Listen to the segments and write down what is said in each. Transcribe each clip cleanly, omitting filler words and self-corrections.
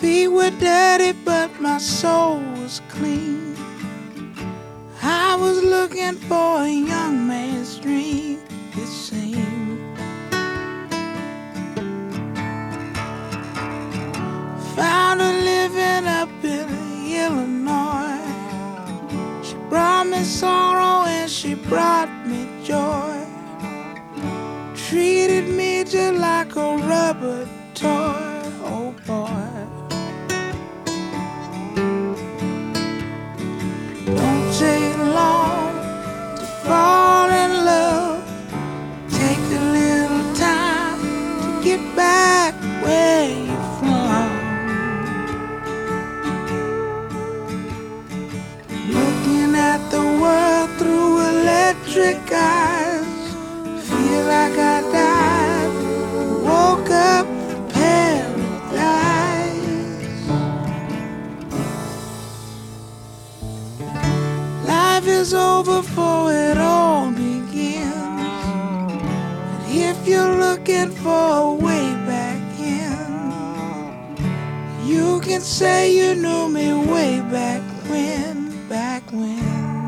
feet were dirty, but my soul was clean. I was looking for a young man's dream, it seemed. Found her living up in Illinois. She brought me sorrow and she brought me joy. Treated me just like a rubber toy, oh boy. Don't take long to fall in love. Take a little time to get back where you're from. Looking at the world through electric eyes, feel like I died, woke up in paradise. Life is over for it all begins. But if you're looking for a way back in, you can say you knew me way back when, back when.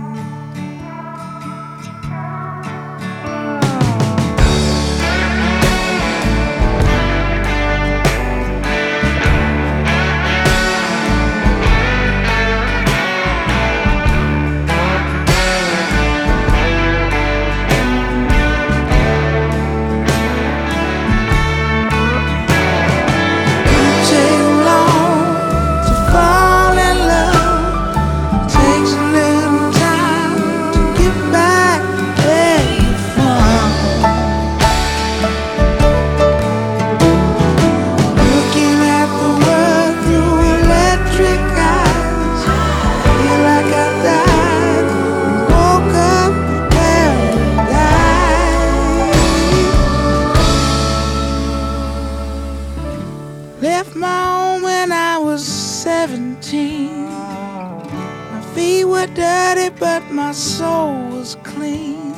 Left my home when I was 17. My feet were dirty, but my soul was clean.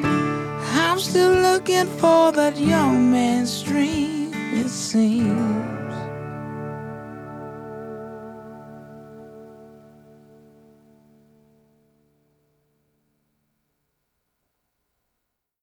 I'm still looking for that young man's dream, it seems.